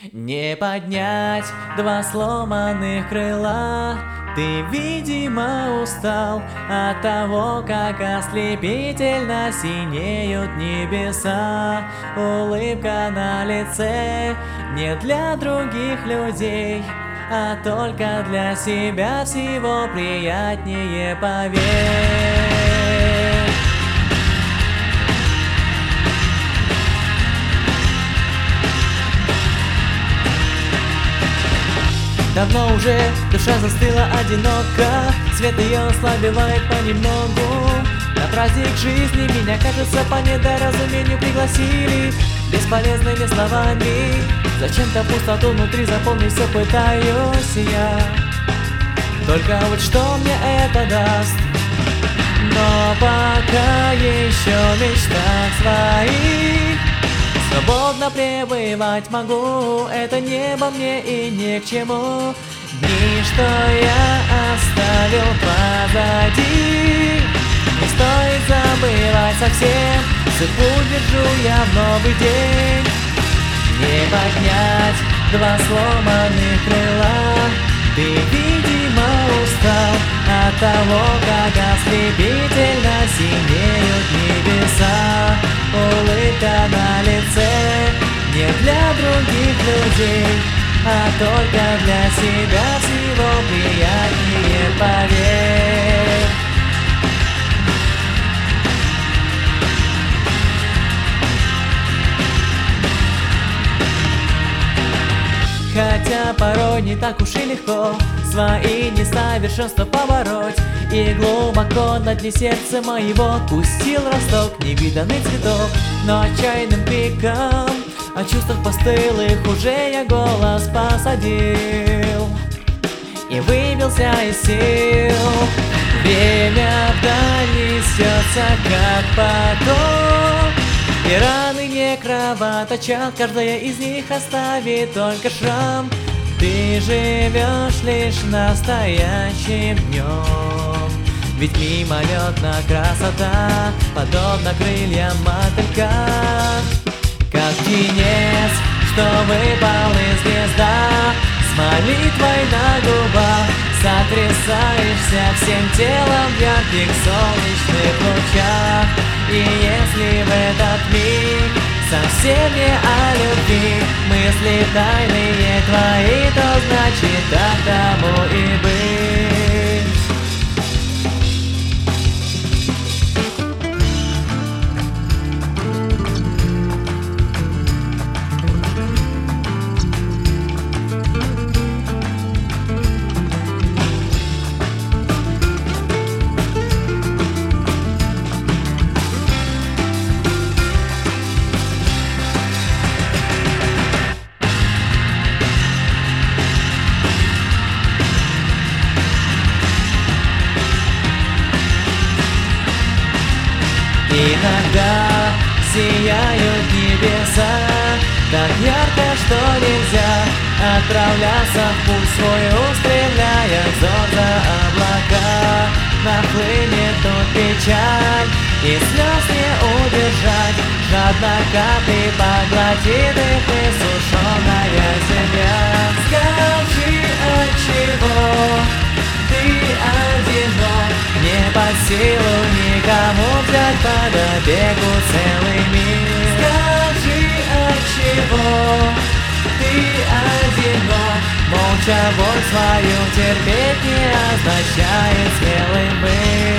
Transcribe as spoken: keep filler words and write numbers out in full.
Не поднять два сломанных крыла. Ты, видимо, устал от того, как ослепительно синеют небеса. Улыбка на лице не для других людей, а только для себя, всего приятнее, поверь. Давно уже душа застыла одиноко, свет ее ослабевает понемногу. На праздник жизни меня, кажется, по недоразумению пригласили бесполезными словами. Зачем-то пустоту внутри заполнить все пытаюсь я. Только вот что мне это даст? Но пока еще в мечтах своих свободно пребывать могу. Это небо мне и не к чему. Дни, что я оставил позади, не стоит забывать совсем. Судьбу держу я в новый день. Не поднять два сломанных крыла. Ты, видимо, устал от того, как ослепительно синеют небеса. Улыбка на лице не для других людей, а только для себя, всего приятнее, поверь. Хотя порой не так уж и легко свои несовершенства побороть, и глубоко на дне сердца моего пустил росток невиданных цветов. Но отчаянным криком о чувствах постылых уже я голос посадил и выбился из сил. Время вдаль несется, как поток, и раны не кровоточат, каждая из них оставит только шрам. Ты живешь лишь настоящим днем, ведь мимолетна красота, подобно крыльям мотылька. Как птенец, что выпал из гнезда, с молитвой на губах сотрясаешься всем телом в ярких солнечных лучах. И если в этот миг совсем не о любви мысли тайные твои, то значит так тому и быть. Иногда сияют небеса так ярко, что нельзя отправляться в путь свой, устремляя взор за облака. Нахлынет тут печаль, и слез не удержать, жадно капли поглотит их иссушенная земля. Скажи, отчего ты одинок, не под силу никому взять под опеку целый мир. Скажи, отчего ты одинок, молча боль свою терпеть не означает смелым быть.